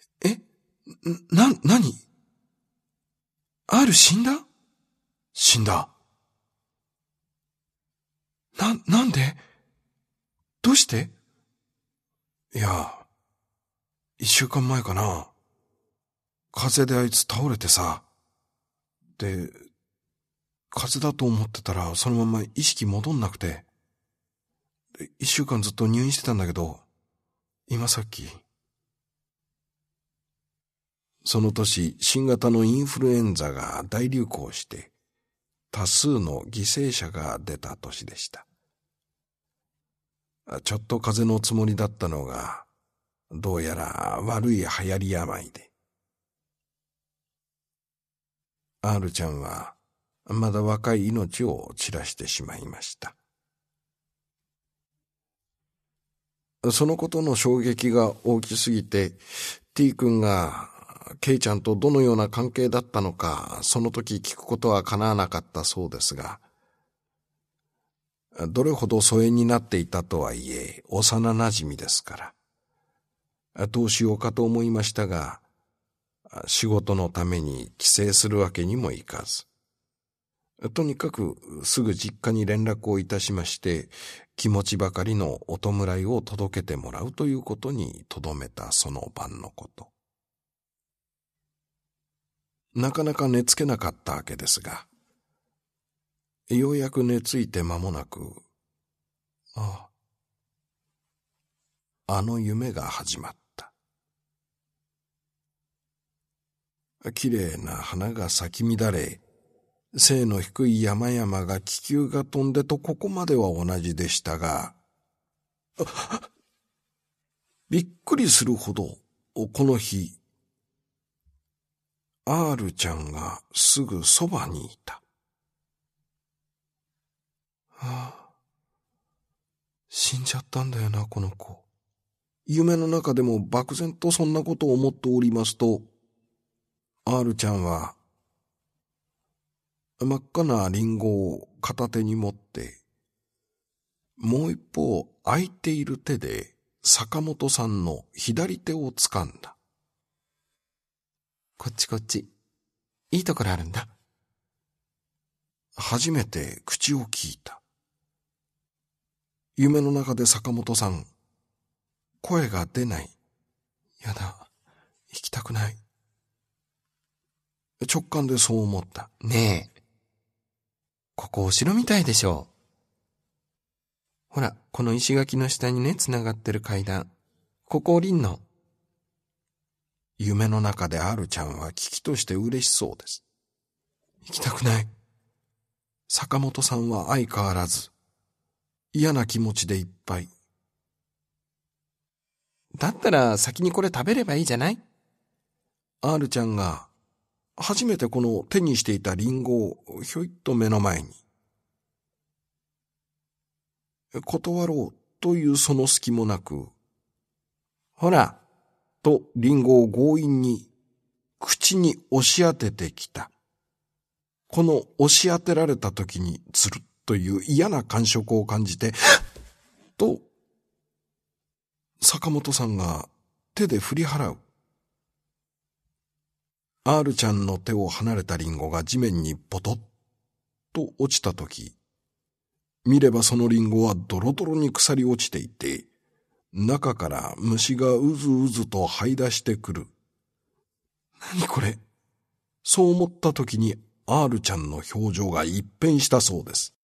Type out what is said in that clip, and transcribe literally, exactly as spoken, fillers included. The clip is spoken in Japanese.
え、な、なに ?R 死んだ死んだ。な、なんでどうしていや、一週間前かな。風邪であいつ倒れてさ。で、風邪だと思ってたらそのまま意識戻んなくて。一週間ずっと入院してたんだけど、今さっき。その年、新型のインフルエンザが大流行して、多数の犠牲者が出た年でした。ちょっと風邪のつもりだったのが、どうやら悪い流行り病で。R ちゃんは、まだ若い命を散らしてしまいました。そのことの衝撃が大きすぎて、T 君が、ケイちゃんとどのような関係だったのか、その時聞くことは叶わなかったそうですが、どれほど疎遠になっていたとはいえ、幼なじみですから。どうしようかと思いましたが、仕事のために帰省するわけにもいかず。とにかくすぐ実家に連絡をいたしまして、気持ちばかりのお弔いを届けてもらうということにとどめたその晩のこと。なかなか寝つけなかったわけですが、ようやく寝ついて間もなく、ああ、あの夢が始まった。きれいな花が咲き乱れ、背の低い山々が気球が飛んでとここまでは同じでしたが、びっくりするほど、この日、R ちゃんがすぐそばにいた。ああ、死んじゃったんだよな、この子。夢の中でも漠然とそんなことを思っておりますと、R ちゃんは、真っ赤なリンゴを片手に持って、もう一方空いている手で坂本さんの左手を掴んだ。こっちこっち。いいところあるんだ。初めて口を聞いた。夢の中で坂本さん、声が出ない。やだ、行きたくない。直感でそう思った。ねえ、ここお城みたいでしょう。ほら、この石垣の下にね、つながってる階段。ここ降りんの。夢の中で R ちゃんは危機として嬉しそうです。行きたくない。坂本さんは相変わらず、嫌な気持ちでいっぱい。だったら先にこれ食べればいいじゃない？ R ちゃんが、初めてこの手にしていたリンゴをひょいっと目の前に。断ろうというその隙もなく、ほら、とリンゴを強引に口に押し当ててきた。この押し当てられた時にズルッという嫌な感触を感じて、と、坂本さんが手で振り払う。R ちゃんの手を離れたリンゴが地面にポトッと落ちた時、見ればそのリンゴはドロドロに腐り落ちていて、中から虫がうずうずと這い出してくる。何これ？そう思った時に R ちゃんの表情が一変したそうです。